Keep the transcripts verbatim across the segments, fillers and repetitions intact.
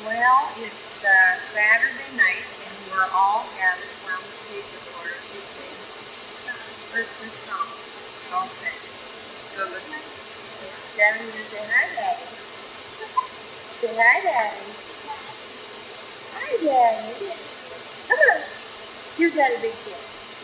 Well, it's uh, Saturday night, and we're all gathered around the table for to sing Christmas songs. Okay. So the Daddy, you say hi, Daddy. Say hi, Daddy. Hi, Daddy. Come on. Give Daddy a big kiss.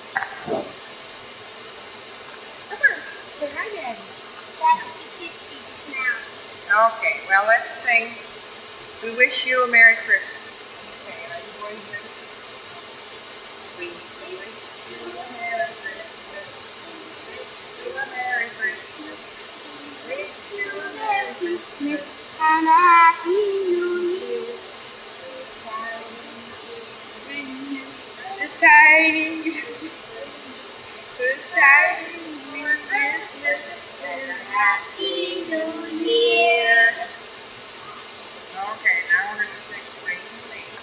Come on. Say hi, Daddy. Daddy, kiss you now. Okay. Well, let's sing. We wish you a Merry Christmas. Okay. Are you boys ready? We wish you a Merry Christmas. We wish you a Merry Christmas. Wish you a Merry Christmas and a Happy New Year. The tidings, the tidings for Christmas and a Happy New Year. Okay, now we're going to sing Wait and Wait.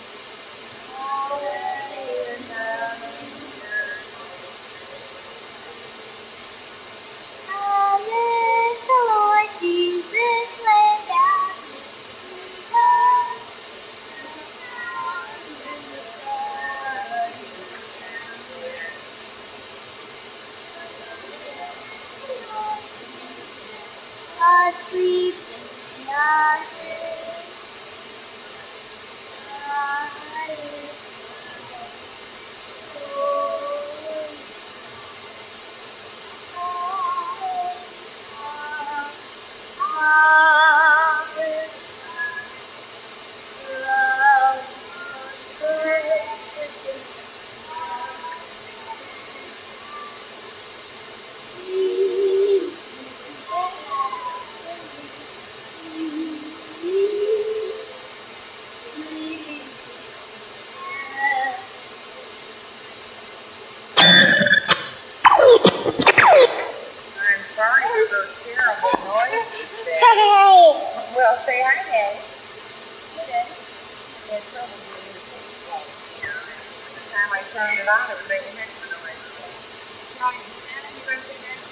Asleep in darkness, I'm sorry for those terrible noises there. Well, say hi, Daddy. Hey, Daddy. It's so weird. The time I turned it on, it was making extra noise. Now, you stand and you're going to say Daddy?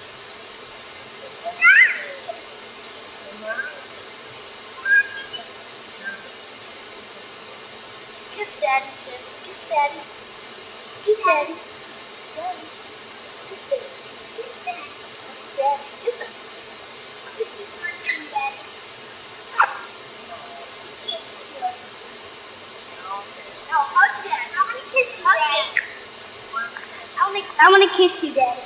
Kiss Daddy, kiss. Kiss Daddy. Kiss Daddy. Daddy. Kiss Daddy. Kiss Daddy. Daddy. Kiss him. Kiss him, Daddy. Now hug Daddy. I want to kiss you, Daddy. I want to kiss you, Daddy.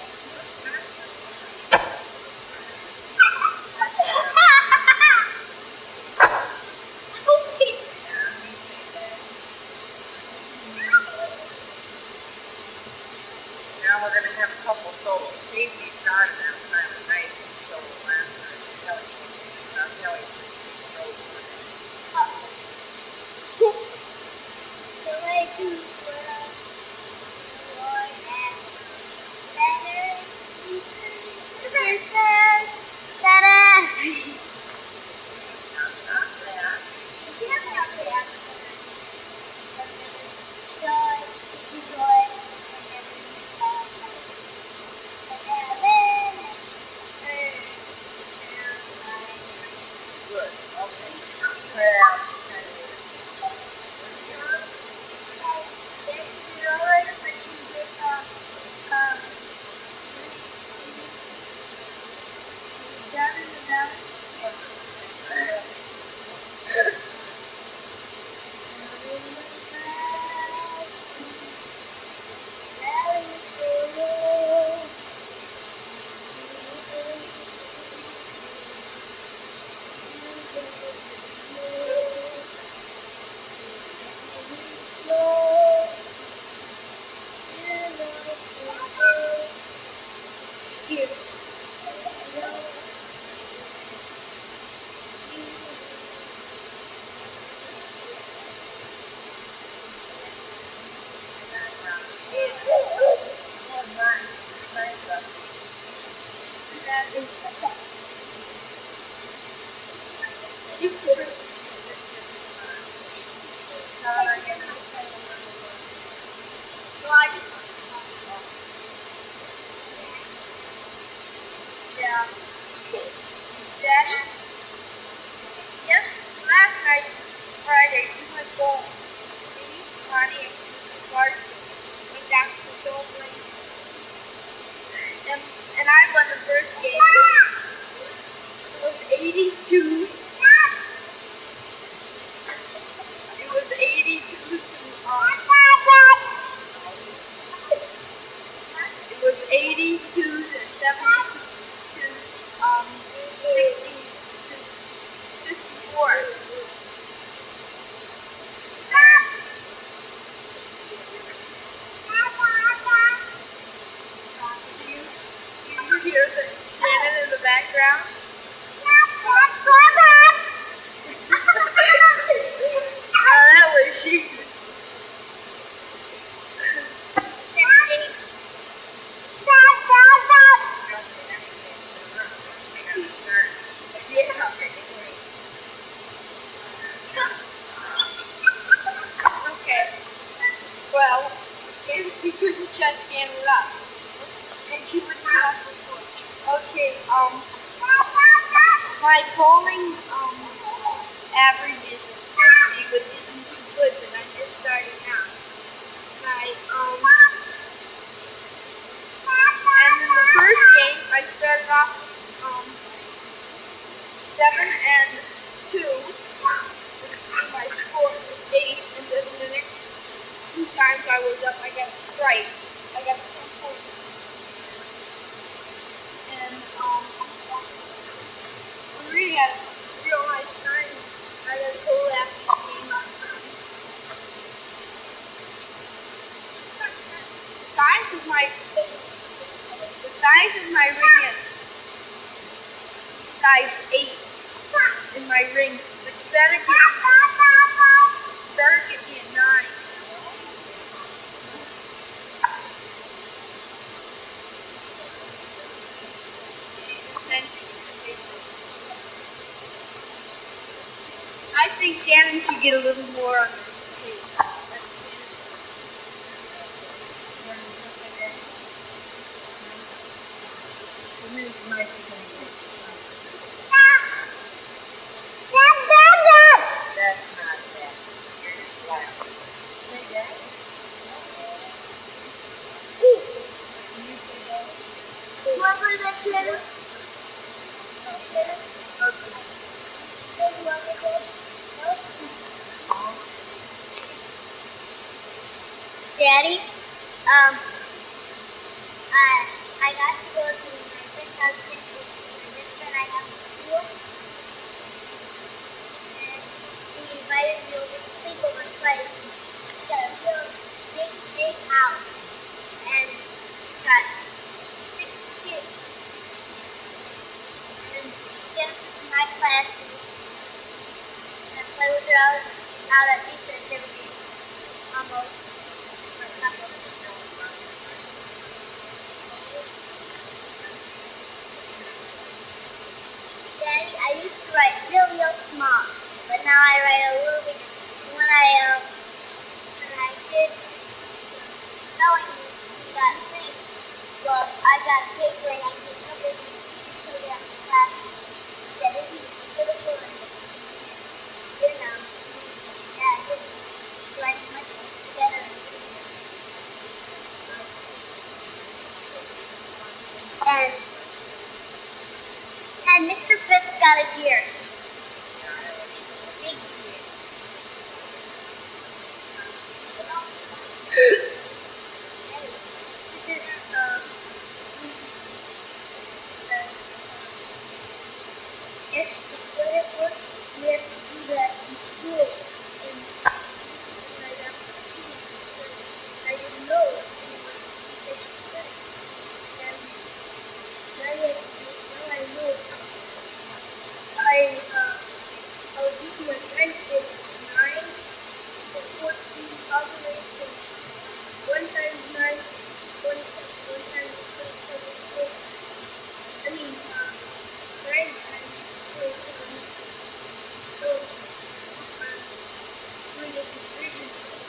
Now we're going to have a couple solos. Casey started that time of night solo last night. Kelly came in. Now Kelly knows what it is. Yeah. Daddy? Yes, last night Friday, we went bowling. Me, Connie, and Larson went down to the Dome Lake. And, and I won the first game. It was eighty-two. It was eighty-two to um, It was eighty-two to seventy-two to um sixty to fifty-four. Do you, do you hear the Shannon in the background? Oh, that was she. Yeah. Okay. Well, we couldn't shut Shannon up. And she would not before. Okay, um, my bowling um average is fifty, which isn't too good, but I'm just starting out. My um, and in the first game, I started off with um seven and two. My score was eight, and then the next two times I was up, I got a strike. I got two points. And um, we really had a real nice time. I got a goal after the game on time. The size of my the size of my ring is size eight in my ring. But you better get you better get me a nine. I think Shannon should get a little more on her page. That's not that. You're just laughing. Say that. Remember that Shannon? Daddy, um, I I got to go to my friend's house this week. My best friend I have in school, and he invited me over to sleep over Friday. He's got a real big, big house, and he's got six kids, and he gets to my class and I play with her out, out at recess every day, almost. Daddy, I used to write real, real small, but now I write a little bit. When I um, when I did spelling bee that thing, well, I got a paper and I did numbers and showed it at the class. Yeah, this is beautiful and you know, yeah, I just write much better. And and Mister Fitz got a deer. Big deer. This is um the extra credit work. We have to do that in school. And when I got the key, I didn't know it was extra credit. And now I now I know. I uh, I was using my friend's did nine to fourteen calculations. One times nine is twenty-seven. One times twenty-seven is forty. I mean, uh, nine times twenty-seven. So I'm doing it in division.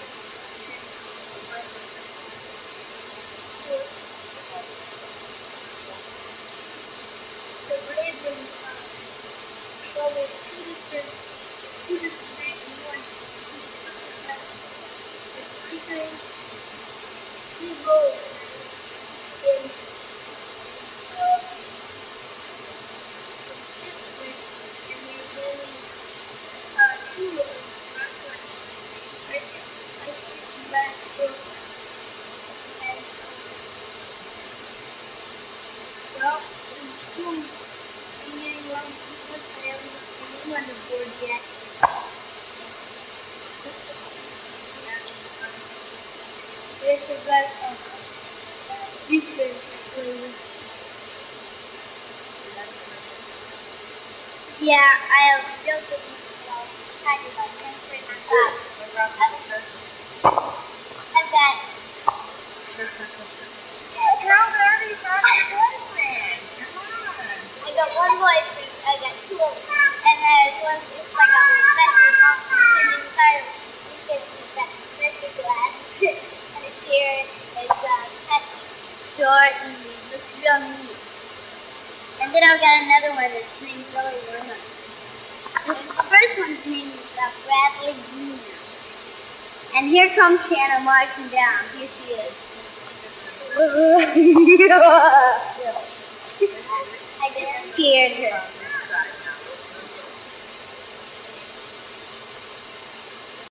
The grade was uh, well, there's two different, two different grades in one. entering three roles in uh, district, and there's only uh, two roles. That's what I think I think last book. And well, in school, I'm getting along because I haven't got the name on the board yet. There's a lot of different flavors. Yeah, I have built it myself. Kind of like transfer my thoughts. I've got. How about you got your boyfriend? Come on. I got one boyfriend. I got two of them. And there's one. It's like a professor Hopkins inside of because he's got professor glass. And it's here. It's uh, cut short and it looks real neat. And then I've got another one that's named Billy Lerner. The first one's name is uh, Bradley Junior And here comes Shanna marching down. Here she is. I just scared her.